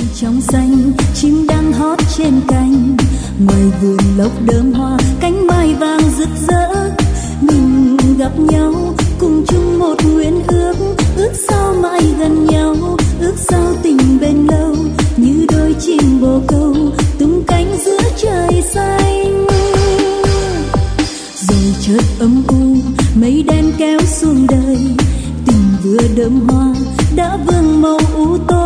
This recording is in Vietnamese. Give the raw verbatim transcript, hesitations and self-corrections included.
trong xanh, chim đang hót trên cành. Ngoài vườn lộc đơm hoa, cánh mai vàng rực rỡ. Mình gặp nhau cùng chung một nguyện ước, ước sao mãi gần nhau, ước sao tình bền lâu. Như đôi chim bồ câu tung cánh giữa trời xanh. Rồi chợt âm u mây đen kéo xuống đời, tình vừa đơm hoa đã vương màu u tối.